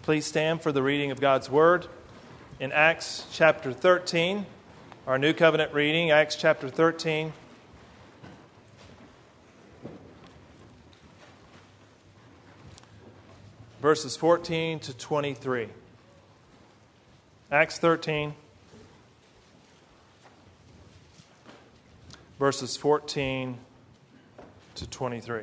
Please stand for the reading of God's Word in Acts chapter 13, our New Covenant reading, Acts chapter 13. Verses 14 to 23. Acts 13, verses 14 to 23.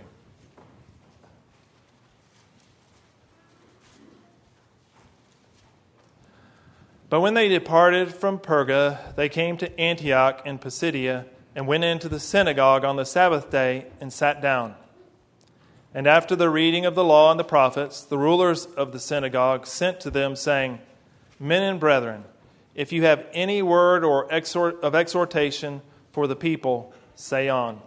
But when they departed from Perga, they came to Antioch in Pisidia and went into the synagogue on the Sabbath day and sat down. And after the reading of the law and the prophets, the rulers of the synagogue sent to them, saying, Men and brethren, if you have any word or of exhortation for the people, say on.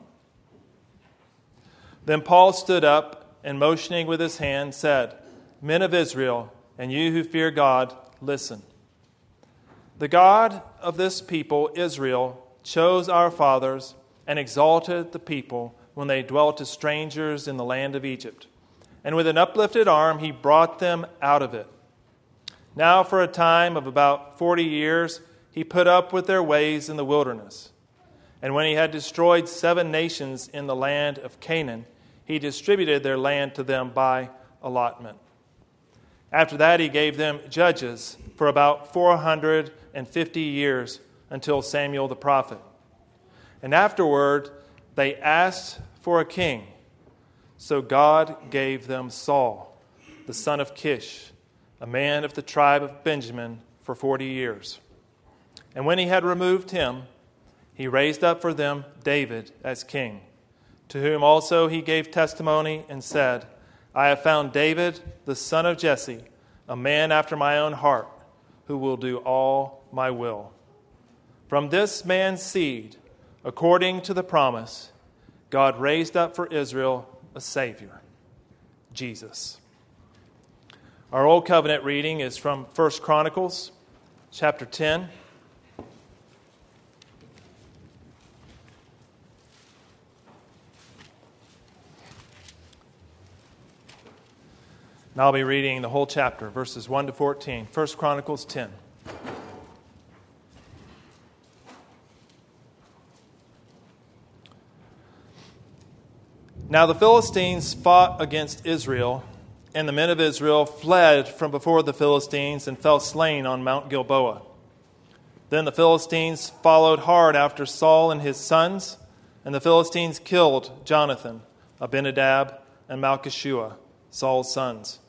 Then Paul stood up and motioning with his hand said, Men of Israel, and you who fear God, listen. The God of this people, Israel, chose our fathers and exalted the people when they dwelt as strangers in the land of Egypt. And with an uplifted arm, he brought them out of it. Now for a time of about 40 years, he put up with their ways in the wilderness. And when he had destroyed 7 nations in the land of Canaan, he distributed their land to them by allotment. After that, he gave them judges for about 450 years until Samuel the prophet. And afterward, they asked for a king. So God gave them Saul, the son of Kish, a man of the tribe of Benjamin, for 40 years. And when he had removed him, he raised up for them David as king, to whom also he gave testimony and said, I have found David, the son of Jesse, a man after my own heart, who will do all my will. From this man's seed, according to the promise, God raised up for Israel a Savior, Jesus. Our Old Covenant reading is from 1 Chronicles chapter 10. And I'll be reading the whole chapter, verses 1 to 14. 1 Chronicles 10. Now the Philistines fought against Israel, and the men of Israel fled from before the Philistines and fell slain on Mount Gilboa. Then the Philistines followed hard after Saul and his sons, and the Philistines killed Jonathan, Abinadab, and Malchishua, Saul's sons.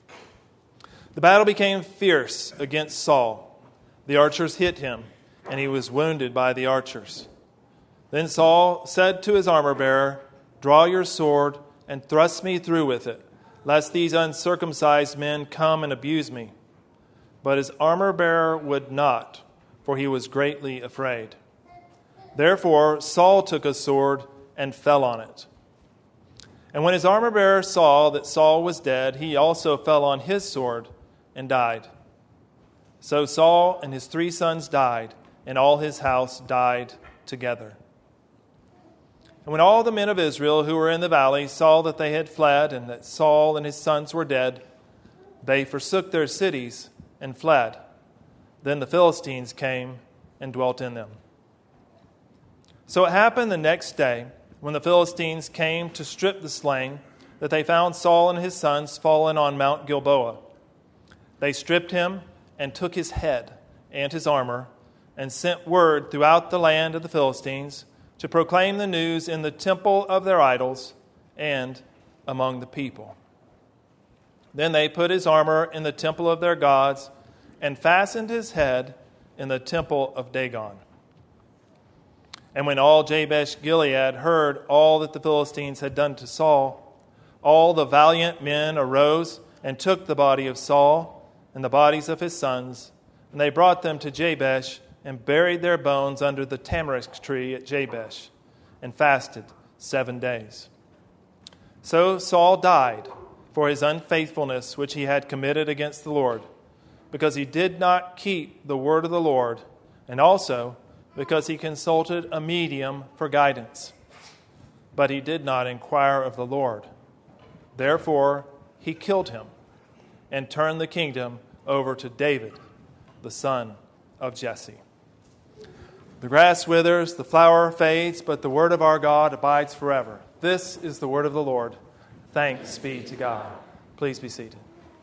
The battle became fierce against Saul. The archers hit him, and he was wounded by the archers. Then Saul said to his armor-bearer, Draw your sword and thrust me through with it, lest these uncircumcised men come and abuse me. But his armor-bearer would not, for he was greatly afraid. Therefore Saul took a sword and fell on it. And when his armor-bearer saw that Saul was dead, he also fell on his sword and died. So Saul and his 3 sons died, and all his house died together. And when all the men of Israel who were in the valley saw that they had fled and that Saul and his sons were dead, they forsook their cities and fled. Then the Philistines came and dwelt in them. So it happened the next day, when the Philistines came to strip the slain, that they found Saul and his sons fallen on Mount Gilboa. They stripped him and took his head and his armor and sent word throughout the land of the Philistines to proclaim the news in the temple of their idols and among the people. Then they put his armor in the temple of their gods and fastened his head in the temple of Dagon. And when all Jabesh Gilead heard all that the Philistines had done to Saul, all the valiant men arose and took the body of Saul and the bodies of his sons, and they brought them to Jabesh and buried their bones under the tamarisk tree at Jabesh, and fasted 7 days. So Saul died for his unfaithfulness which he had committed against the Lord, because he did not keep the word of the Lord, and also because he consulted a medium for guidance. But he did not inquire of the Lord. Therefore he killed him, and turn the kingdom over to David, the son of Jesse. The grass withers, the flower fades, but the word of our God abides forever. This is the word of the Lord. Thanks be to God. Please be seated.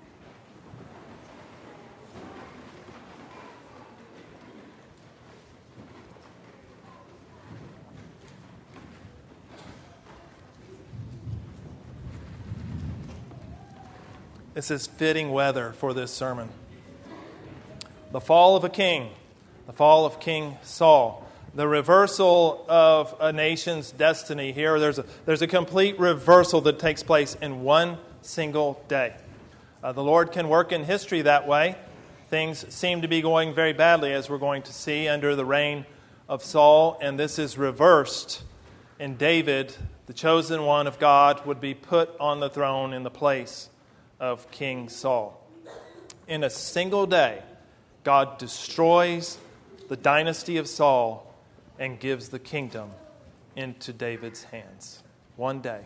This is fitting weather for this sermon. The fall of a king, the fall of King Saul, the reversal of a nation's destiny here. There's a complete reversal that takes place in one single day. The Lord can work in history that way. Things seem to be going very badly, as we're going to see, under the reign of Saul, and this is reversed, and David, the chosen one of God, would be put on the throne in the place of King Saul. In a single day, God destroys the dynasty of Saul and gives the kingdom into David's hands. One day.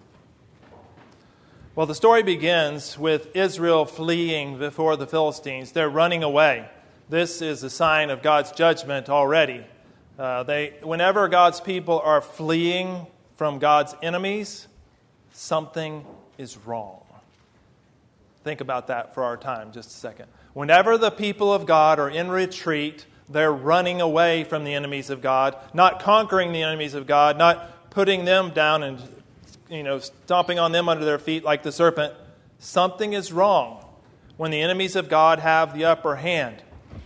Well, the story begins with Israel fleeing before the Philistines. They're running away. This is a sign of God's judgment already. Whenever God's people are fleeing from God's enemies, something is wrong. Think about that for our time, just a second. Whenever the people of God are in retreat, they're running away from the enemies of God, not conquering the enemies of God, not putting them down and stomping on them under their feet like the serpent. Something is wrong when the enemies of God have the upper hand.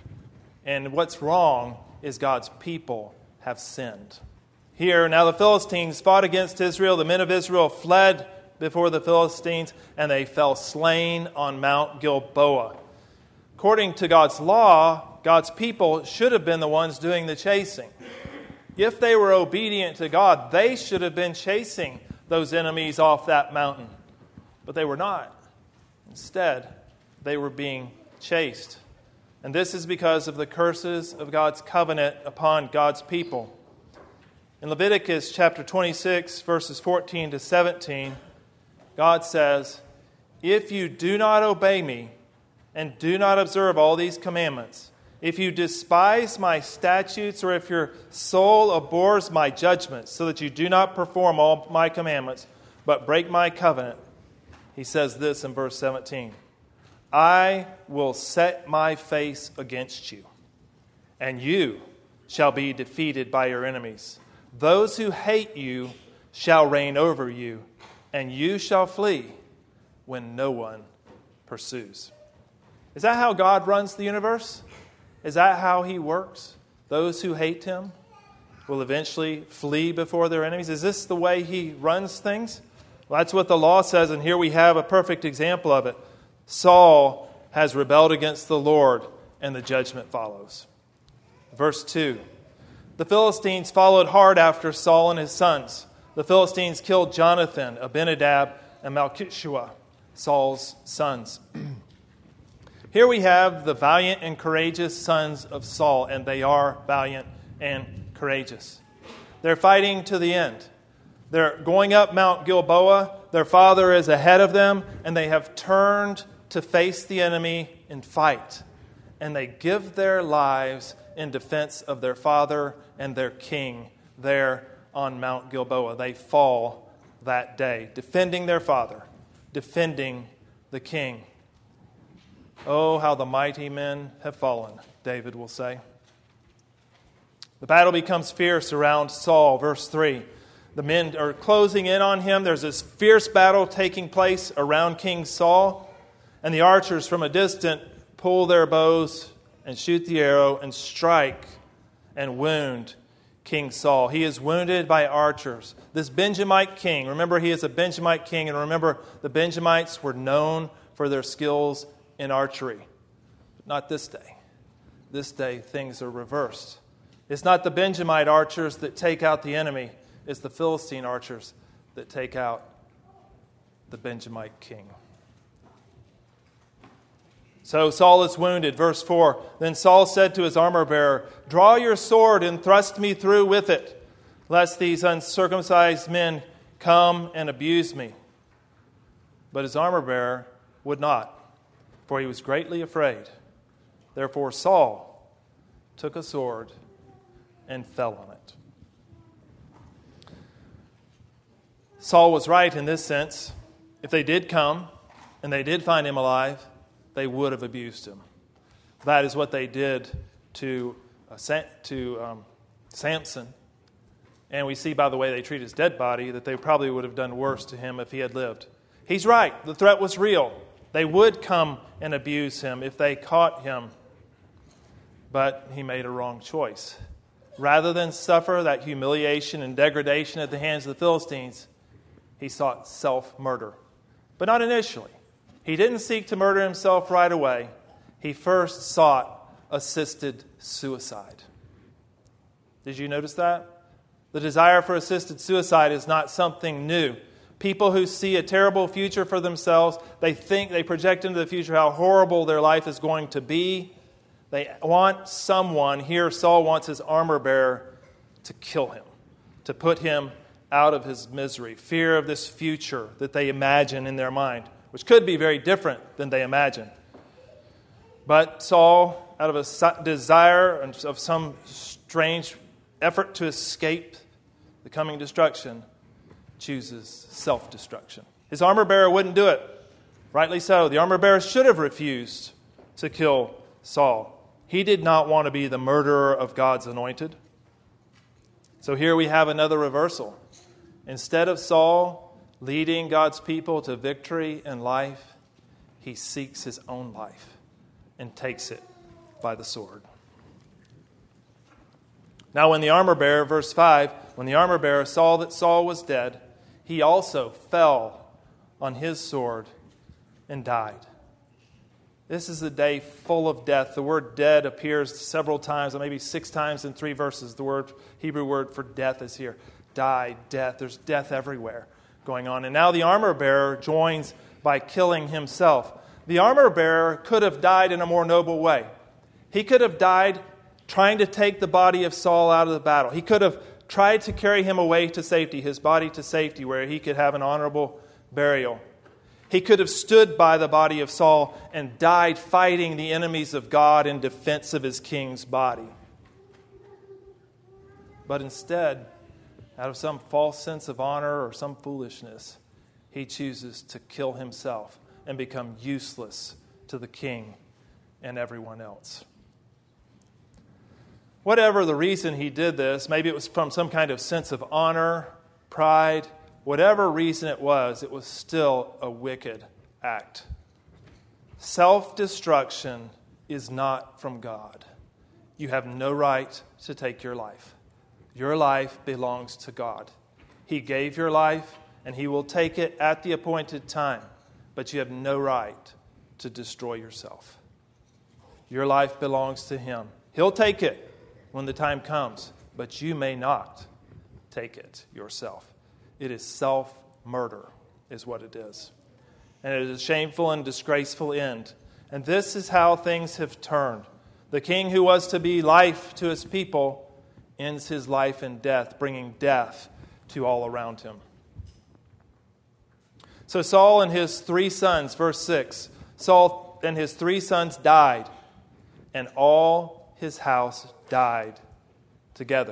And what's wrong is God's people have sinned. Here, now the Philistines fought against Israel. The men of Israel fled before the Philistines, and they fell slain on Mount Gilboa. According to God's law, God's people should have been the ones doing the chasing. If they were obedient to God, they should have been chasing those enemies off that mountain. But they were not. Instead, they were being chased. And this is because of the curses of God's covenant upon God's people. In Leviticus chapter 26, verses 14 to 17, God says, "If you do not obey me and do not observe all these commandments, if you despise my statutes, or if your soul abhors my judgments, so that you do not perform all my commandments, but break my covenant," he says this in verse 17, "I will set my face against you, and you shall be defeated by your enemies. Those who hate you shall reign over you, and you shall flee when no one pursues." Is that how God runs the universe? Is that how He works? Those who hate Him will eventually flee before their enemies. Is this the way He runs things? Well, that's what the law says, and here we have a perfect example of it. Saul has rebelled against the Lord, and the judgment follows. Verse 2. The Philistines followed hard after Saul and his sons. The Philistines killed Jonathan, Abinadab, and Malchishua, Saul's sons. Here we have the valiant and courageous sons of Saul, and they are valiant and courageous. They're fighting to the end. They're going up Mount Gilboa. Their father is ahead of them, and they have turned to face the enemy and fight. And they give their lives in defense of their father and their king there on Mount Gilboa. They fall that day, defending their father, defending the king. Oh, how the mighty men have fallen, David will say. The battle becomes fierce around Saul. Verse 3. The men are closing in on him. There's this fierce battle taking place around King Saul. And the archers from a distance pull their bows and shoot the arrow and strike and wound King Saul. He is wounded by archers. This Benjamite king, remember he is a Benjamite king, and remember the Benjamites were known for their skills in archery. But not this day. This day things are reversed. It's not the Benjamite archers that take out the enemy. It's the Philistine archers that take out the Benjamite king. So Saul is wounded. Verse 4. Then Saul said to his armor-bearer, "Draw your sword and thrust me through with it, lest these uncircumcised men come and abuse me." But his armor-bearer would not. for he was greatly afraid. Therefore Saul took a sword and fell on it. Saul was right in this sense. If they did come and they did find him alive, they would have abused him. That is what they did to Samson. And we see by the way they treat his dead body that they probably would have done worse to him if he had lived. He's right. The threat was real. They would come and abuse him if they caught him. But he made a wrong choice. Rather than suffer that humiliation and degradation at the hands of the Philistines, he sought self-murder. But not initially. He didn't seek to murder himself right away. He first sought assisted suicide. Did you notice that? The desire for assisted suicide is not something new. People who see a terrible future for themselves, they project into the future how horrible their life is going to be. They want someone, here Saul wants his armor bearer to kill him, to put him out of his misery, fear of this future that they imagine in their mind, which could be very different than they imagine. But Saul, out of a desire of some strange effort to escape the coming destruction, chooses self-destruction. His armor bearer wouldn't do it. Rightly so. The armor bearer should have refused to kill Saul. He did not want to be the murderer of God's anointed. So here we have another reversal. Instead of Saul leading God's people to victory and life, he seeks his own life and takes it by the sword. Now when the armor bearer, verse 5, when the armor bearer saw that Saul was dead, he also fell on his sword and died. This is a day full of death. The word dead appears several times, maybe 6 times in 3 verses. The Hebrew word for death is here. Die, death. There's death everywhere going on. And now the armor bearer joins by killing himself. The armor bearer could have died in a more noble way. He could have died trying to take the body of Saul out of the battle. He could have tried to carry him away to safety, his body to safety, where he could have an honorable burial. He could have stood by the body of Saul and died fighting the enemies of God in defense of his king's body. But instead, out of some false sense of honor or some foolishness, he chooses to kill himself and become useless to the king and everyone else. Whatever the reason he did this, maybe it was from some kind of sense of honor, pride, whatever reason it was still a wicked act. Self-destruction is not from God. You have no right to take your life. Your life belongs to God. He gave your life, and He will take it at the appointed time, but you have no right to destroy yourself. Your life belongs to Him. He'll take it when the time comes, but you may not take it yourself. It is self-murder, is what it is. And it is a shameful and disgraceful end. And this is how things have turned. The king who was to be life to his people ends his life in death, bringing death to all around him. So Saul and his 3 sons, verse 6, Saul and his 3 sons died, and all his house died together.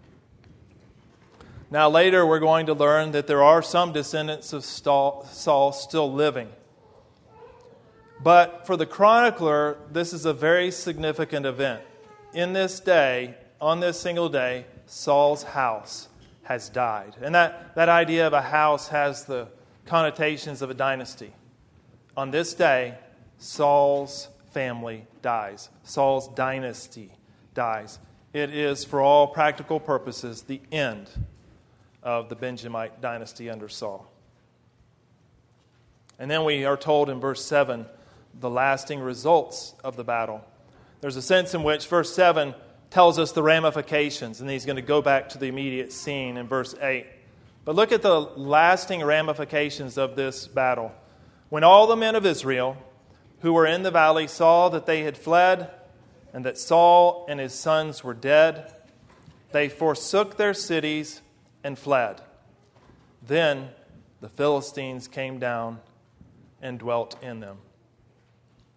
Now later we're going to learn that there are some descendants of Saul still living. But for the chronicler, this is a very significant event. In this day, on this single day, Saul's house has died. And that idea of a house has the connotations of a dynasty. On this day, Saul's family dies. Saul's dynasty dies. It is, for all practical purposes, the end of the Benjamite dynasty under Saul. And then we are told in verse 7 the lasting results of the battle. There's a sense in which verse 7 tells us the ramifications, and he's going to go back to the immediate scene in verse 8. But look at the lasting ramifications of this battle. When all the men of Israel who were in the valley saw that they had fled and that Saul and his sons were dead, they forsook their cities and fled. Then the Philistines came down and dwelt in them.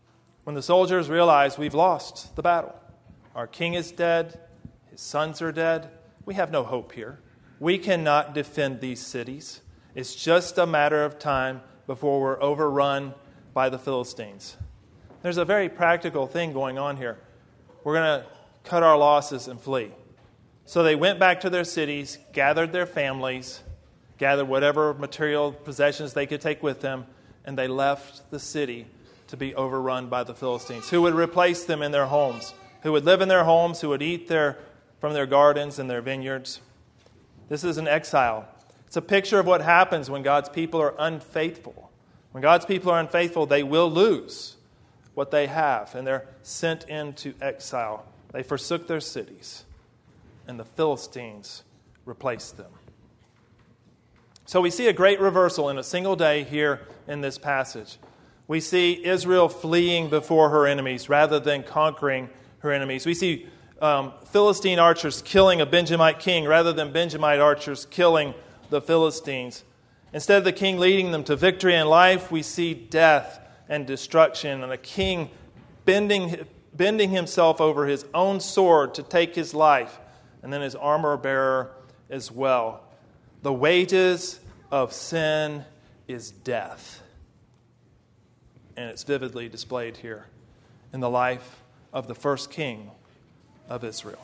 When the soldiers realize we've lost the battle, our king is dead, his sons are dead, we have no hope here. We cannot defend these cities. It's just a matter of time before we're overrun by the Philistines. There's a very practical thing going on here. We're going to cut our losses and flee. So they went back to their cities, gathered their families, gathered whatever material possessions they could take with them, and they left the city to be overrun by the Philistines, who would replace them in their homes, who would live in their homes, who would eat from their gardens and their vineyards. This is an exile. It's a picture of what happens when God's people are unfaithful. When God's people are unfaithful, they will lose what they have, and they're sent into exile. They forsook their cities, and the Philistines replaced them. So we see a great reversal in a single day here in this passage. We see Israel fleeing before her enemies rather than conquering her enemies. We see Philistine archers killing a Benjamite king rather than Benjamite archers killing the Philistines. Instead of the king leading them to victory and life, we see death and destruction, and a king bending himself over his own sword to take his life, and then his armor bearer as well. The wages of sin is death. And it's vividly displayed here in the life of the first king of Israel.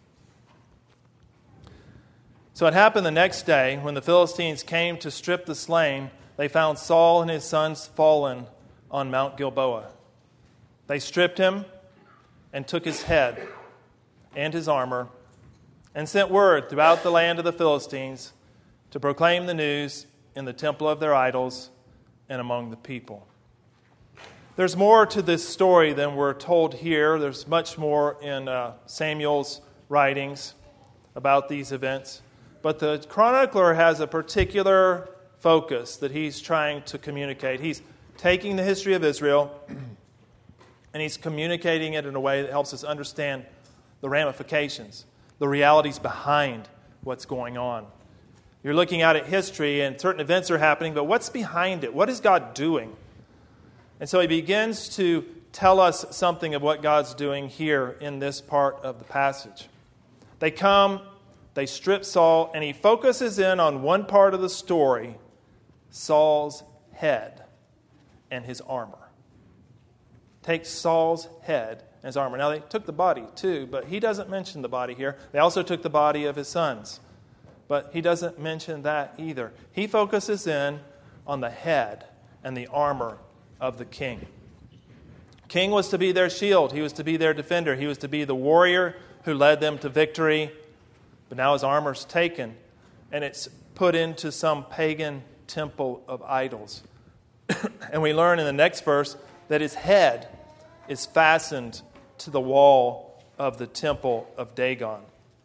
So it happened the next day, when the Philistines came to strip the slain, they found Saul and his sons fallen on Mount Gilboa. They stripped him and took his head and his armor and sent word throughout the land of the Philistines to proclaim the news in the temple of their idols and among the people. There's more to this story than we're told here. There's much more in Samuel's writings about these events. But the chronicler has a particular focus that he's trying to communicate. He's taking the history of Israel and he's communicating it in a way that helps us understand the ramifications, the realities behind what's going on. You're looking out at history and certain events are happening, but what's behind it? What is God doing? And so he begins to tell us something of what God's doing here in this part of the passage. They come, they strip Saul, and he focuses in on one part of the story, Saul's head and his armor. Takes Saul's head and his armor. Now they took the body too, but he doesn't mention the body here. They also took the body of his sons, but he doesn't mention that either. He focuses in on the head and the armor of the king. King was to be their shield. He was to be their defender. He was to be the warrior who led them to victory. But now his armor's taken, and it's put into some pagan temple of idols. And we learn in the next verse that his head is fastened to the wall of the temple of Dagon.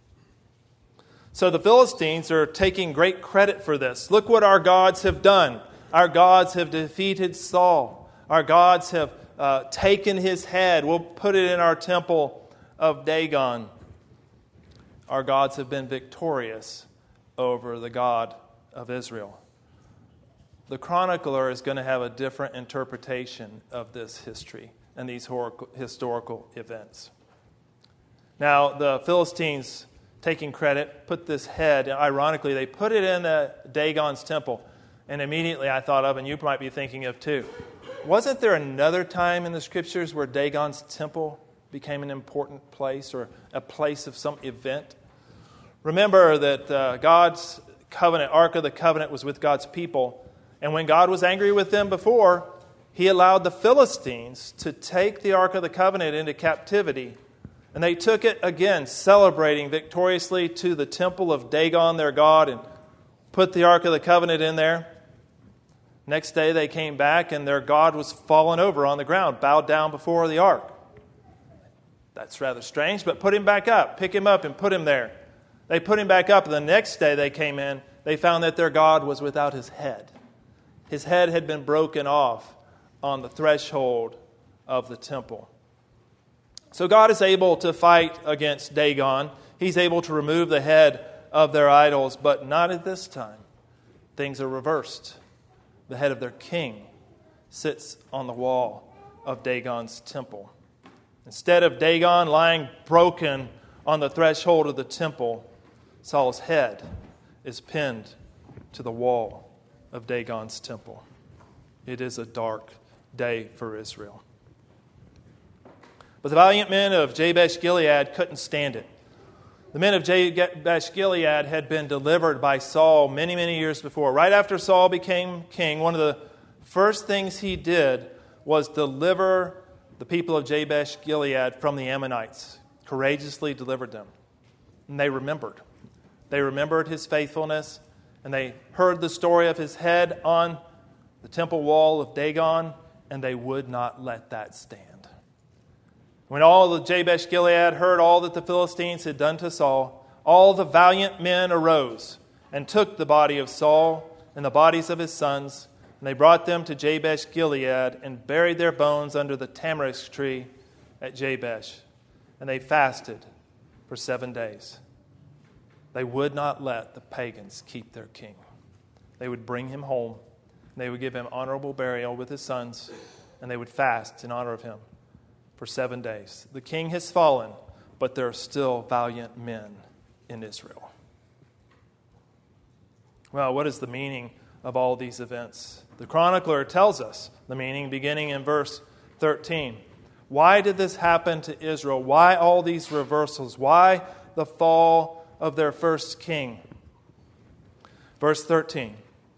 So the Philistines are taking great credit for this. Look what our gods have done. Our gods have defeated Saul. Our gods have taken his head. We'll put it in our temple of Dagon. Our gods have been victorious over the God of Israel. The chronicler is going to have a different interpretation of this history and these historical events. Now, the Philistines, taking credit, put this head, ironically, they put it in Dagon's temple. And immediately I thought of, and you might be thinking of too, wasn't there another time in the Scriptures where Dagon's temple became an important place or a place of some event? Remember that God's covenant, Ark of the Covenant, was with God's people. And when God was angry with them before, he allowed the Philistines to take the Ark of the Covenant into captivity. And they took it again, celebrating victoriously to the temple of Dagon, their god, and put the Ark of the Covenant in there. Next day they came back and their god was fallen over on the ground, bowed down before the ark. That's rather strange, but put him back up. Pick him up and put him there. They put him back up. The next day they came in, they found that their god was without his head. His head had been broken off on the threshold of the temple. So God is able to fight against Dagon. He's able to remove the head of their idols, but not at this time. Things are reversed. The head of their king sits on the wall of Dagon's temple. Instead of Dagon lying broken on the threshold of the temple, Saul's head is pinned to the wall of Dagon's temple. It is a dark day for Israel. But the valiant men of Jabesh-Gilead couldn't stand it. The men of Jabesh-Gilead had been delivered by Saul many, many years before. Right after Saul became king, one of the first things he did was deliver the people of Jabesh-Gilead from the Ammonites. Courageously delivered them. And they remembered. They remembered his faithfulness, and they heard the story of his head on the temple wall of Dagon, and they would not let that stand. When all the Jabesh-Gilead heard all that the Philistines had done to Saul, all the valiant men arose and took the body of Saul and the bodies of his sons, and they brought them to Jabesh-Gilead and buried their bones under the tamarisk tree at Jabesh. And they fasted for 7 days. They would not let the pagans keep their king. They would bring him home, and they would give him honorable burial with his sons, and they would fast in honor of him for 7 days. The king has fallen, but there are still valiant men in Israel. Well, what is the meaning of all these events? The chronicler tells us the meaning beginning in verse 13. Why did this happen to Israel? Why all these reversals? Why the fall of their first king? Verse 13.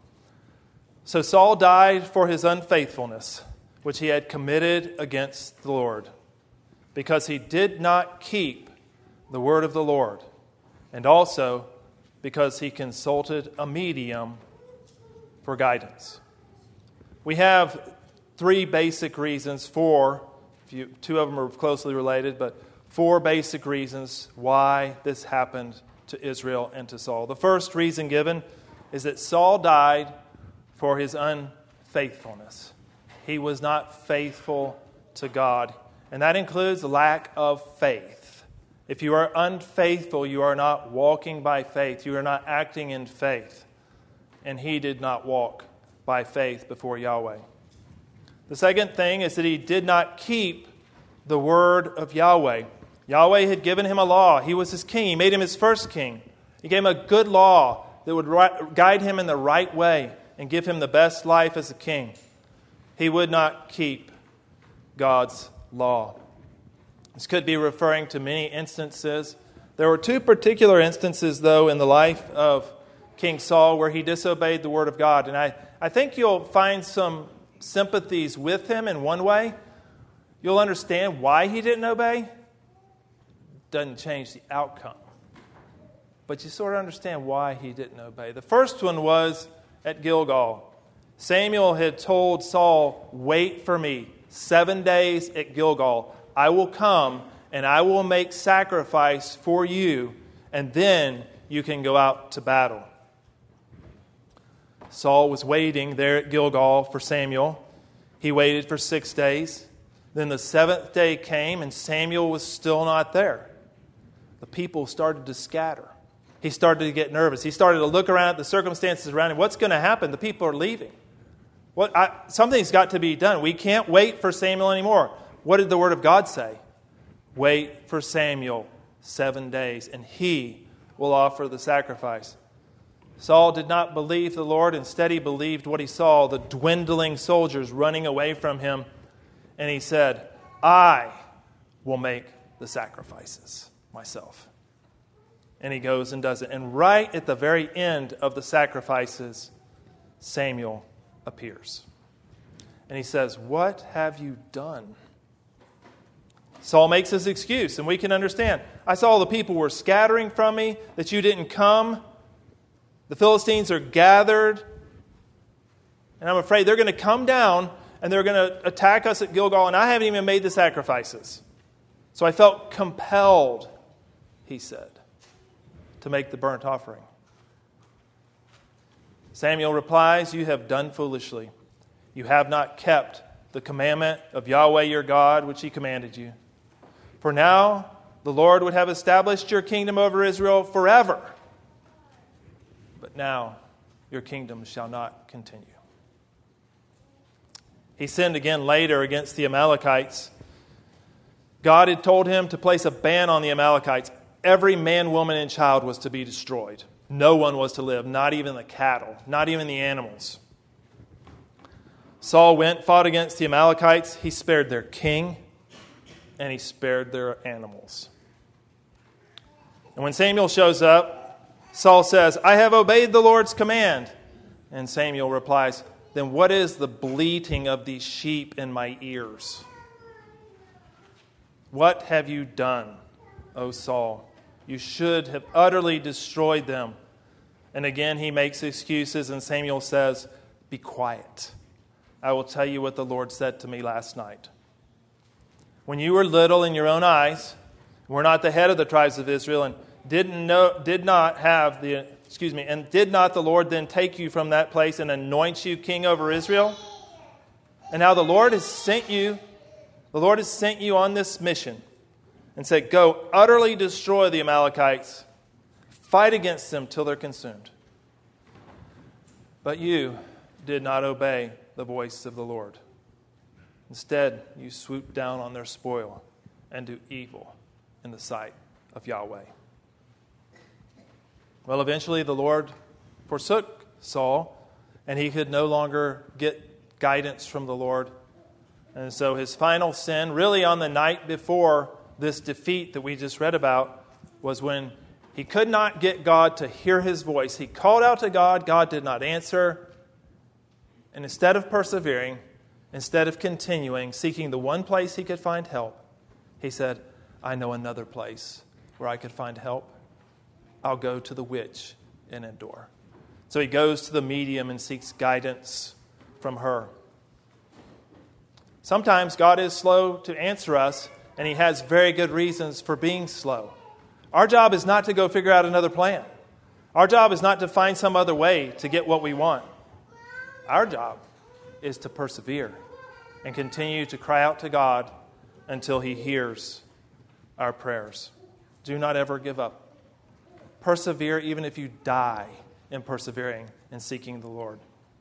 So Saul died for his unfaithfulness, which he had committed against the Lord, because he did not keep the word of the Lord, and also because he consulted a medium for guidance. We have three basic reasons two of them are closely related, but four basic reasons why this happened to Israel and to Saul. The first reason given is that Saul died for his unfaithfulness. He was not faithful to God, and that includes lack of faith. If you are unfaithful, you are not walking by faith. You are not acting in faith. And he did not walk by faith before Yahweh. The second thing is that he did not keep the word of Yahweh. Yahweh had given him a law. He was his king. He made him his first king. He gave him a good law that would guide him in the right way and give him the best life as a king. He would not keep God's law. This could be referring to many instances. There were two particular instances, though, in the life of King Saul where he disobeyed the word of God. And I think you'll find some sympathies with him in one way. You'll understand why he didn't obey. Doesn't change the outcome. But you sort of understand why he didn't obey. The first one was at Gilgal. Samuel had told Saul, wait for me 7 days at Gilgal. I will come and I will make sacrifice for you, and then you can go out to battle. Saul was waiting there at Gilgal for Samuel. He waited for 6 days. Then the seventh day came and Samuel was still not there. The people started to scatter. He started to get nervous. He started to look around at the circumstances around him. What's going to happen? The people are leaving. Something's got to be done. We can't wait for Samuel anymore. What did the Word of God say? Wait for Samuel 7 days, and he will offer the sacrifice. Saul did not believe the Lord. Instead, he believed what he saw, the dwindling soldiers running away from him. And he said, I will make the sacrifices myself. And he goes and does it. And right at the very end of the sacrifices, Samuel appears. And he says, what have you done? Saul makes his excuse, and we can understand. I saw the people were scattering from me, that you didn't come. The Philistines are gathered, and I'm afraid they're going to come down and they're going to attack us at Gilgal, and I haven't even made the sacrifices. So I felt compelled, he said, to make the burnt offering. Samuel replies, you have done foolishly. You have not kept the commandment of Yahweh your God, which he commanded you. For now the Lord would have established your kingdom over Israel forever. But now your kingdom shall not continue. He sinned again later against the Amalekites. God had told him to place a ban on the Amalekites. Every man, woman, and child was to be destroyed. No one was to live, not even the cattle, not even the animals. Saul went, fought against the Amalekites. He spared their king, and he spared their animals. And when Samuel shows up, Saul says, "I have obeyed the Lord's command." And Samuel replies, "Then what is the bleating of these sheep in my ears? What have you done, O Saul? You should have utterly destroyed them." And again he makes excuses, and Samuel says, "Be quiet. I will tell you what the Lord said to me last night. When you were little in your own eyes, were not the head of the tribes of Israel, and did not the Lord then take you from that place and anoint you king over Israel? And now the Lord has sent you on this mission and said, go utterly destroy the Amalekites, fight against them till they're consumed. But you did not obey the voice of the Lord. Instead, you swoop down on their spoil and do evil in the sight of Yahweh." Well, eventually the Lord forsook Saul, and he could no longer get guidance from the Lord. And so his final sin, really on the night before this defeat that we just read about, was when he could not get God to hear his voice. He called out to God. God did not answer. And instead of persevering, instead of continuing, seeking the one place he could find help, he said, "I know another place where I could find help. I'll go to the witch in Endor." So he goes to the medium and seeks guidance from her. Sometimes God is slow to answer us, and he has very good reasons for being slow. Our job is not to go figure out another plan. Our job is not to find some other way to get what we want. Our job is to persevere and continue to cry out to God until he hears our prayers. Do not ever give up. Persevere even if you die in persevering and seeking the Lord.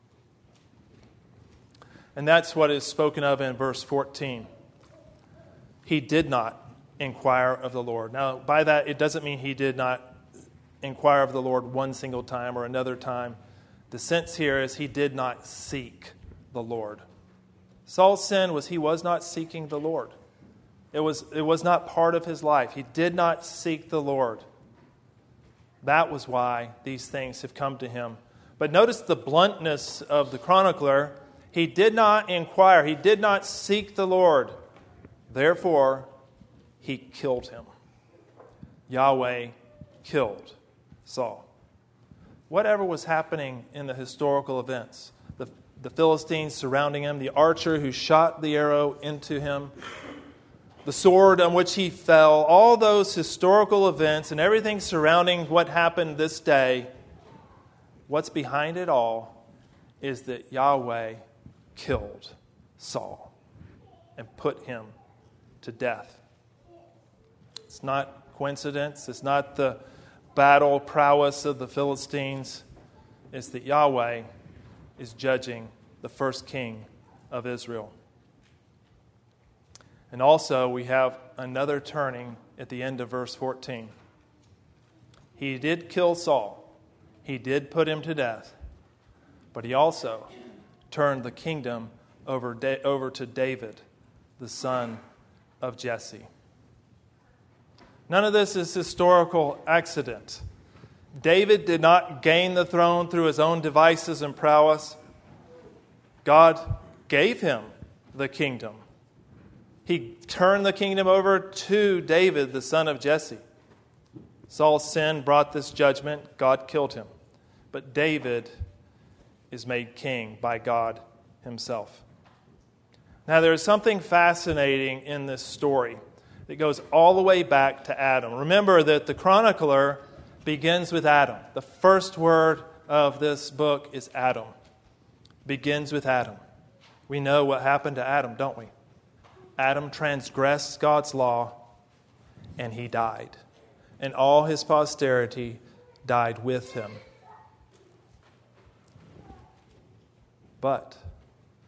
And that's what is spoken of in verse 14. He did not inquire of the Lord. Now, by that, it doesn't mean he did not inquire of the Lord one single time or another time. The sense here is he did not seek the Lord. Saul's sin was he was not seeking the Lord. It was not part of his life. He did not seek the Lord. That was why these things have come to him. But notice the bluntness of the chronicler. He did not inquire. He did not seek the Lord. Therefore, he killed him. Yahweh killed Saul. Whatever was happening in the historical events, the Philistines surrounding him, the archer who shot the arrow into him, the sword on which he fell, all those historical events and everything surrounding what happened this day, what's behind it all is that Yahweh killed Saul and put him to death. It's not coincidence. It's not the battle prowess of the Philistines. It's that Yahweh is judging the first king of Israel. And also we have another turning at the end of verse 14. He did kill Saul. He did put him to death. But he also turned the kingdom over to David, the son of Jesse. None of this is historical accident. David did not gain the throne through his own devices and prowess. God gave him the kingdom. He turned the kingdom over to David, the son of Jesse. Saul's sin brought this judgment. God killed him. But David is made king by God himself. Now, there is something fascinating in this story that goes all the way back to Adam. Remember that the chronicler begins with Adam. The first word of this book is Adam. Begins with Adam. We know what happened to Adam, don't we? Adam transgressed God's law, and he died. And all his posterity died with him. But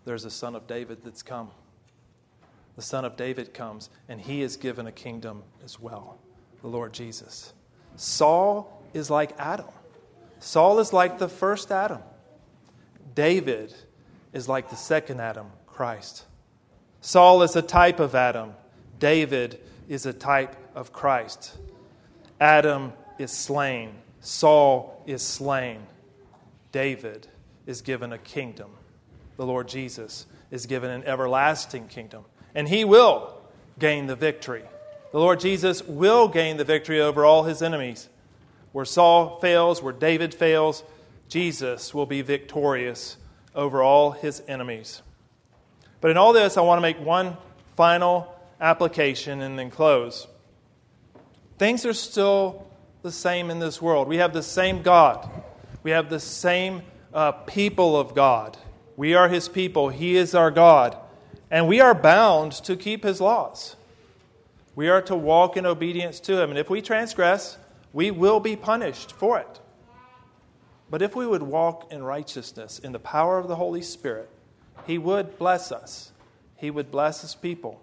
there's a son of David that's come. The son of David comes, and he is given a kingdom as well, the Lord Jesus. Saul is like Adam. Saul is like the first Adam. David is like the second Adam, Christ. Saul is a type of Adam. David is a type of Christ. Adam is slain. Saul is slain. David is given a kingdom. The Lord Jesus is given an everlasting kingdom. And he will gain the victory. The Lord Jesus will gain the victory over all his enemies. Where Saul fails, where David fails, Jesus will be victorious over all his enemies. But in all this, I want to make one final application and then close. Things are still the same in this world. We have the same God. We have the same people of God. We are his people. He is our God. And we are bound to keep his laws. We are to walk in obedience to him. And if we transgress, we will be punished for it. But if we would walk in righteousness, in the power of the Holy Spirit, he would bless us. He would bless his people.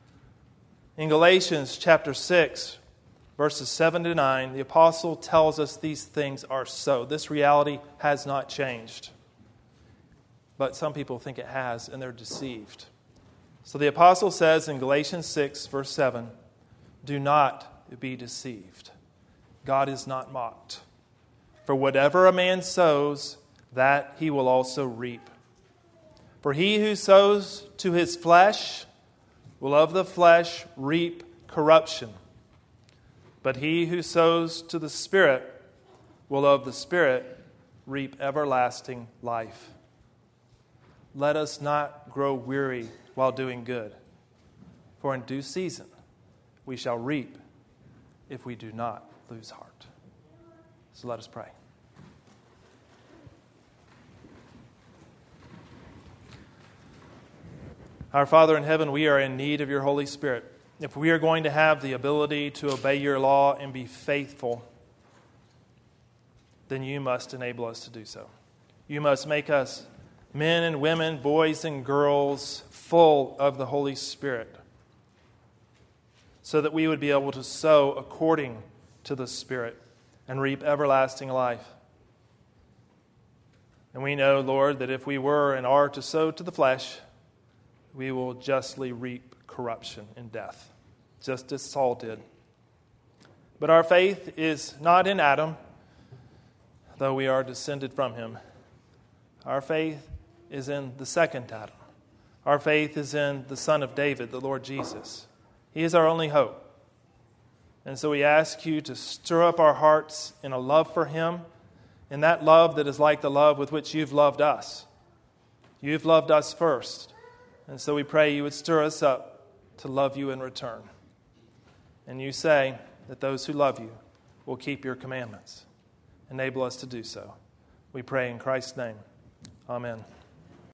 In Galatians chapter 6, verses 7 to 9, the apostle tells us these things are so. This reality has not changed. But some people think it has, and they're deceived. So the apostle says in Galatians 6, verse 7, do not be deceived. God is not mocked. For whatever a man sows, that he will also reap. For he who sows to his flesh will of the flesh reap corruption. But he who sows to the Spirit will of the Spirit reap everlasting life. Let us not grow weary while doing good. For in due season we shall reap if we do not lose heart. So let us pray. Our Father in heaven, we are in need of your Holy Spirit. If we are going to have the ability to obey your law and be faithful, then you must enable us to do so. You must make us men and women, boys and girls, full of the Holy Spirit, so that we would be able to sow according to the Spirit and reap everlasting life. And we know, Lord, that if we were and are to sow to the flesh, we will justly reap corruption and death, just as Saul did. But our faith is not in Adam, though we are descended from him. Our faith is in the second Adam. Our faith is in the Son of David, the Lord Jesus. He is our only hope. And so we ask you to stir up our hearts in a love for him, in that love that is like the love with which you've loved us. You've loved us first. And so we pray you would stir us up to love you in return. And you say that those who love you will keep your commandments. Enable us to do so. We pray in Christ's name. Amen.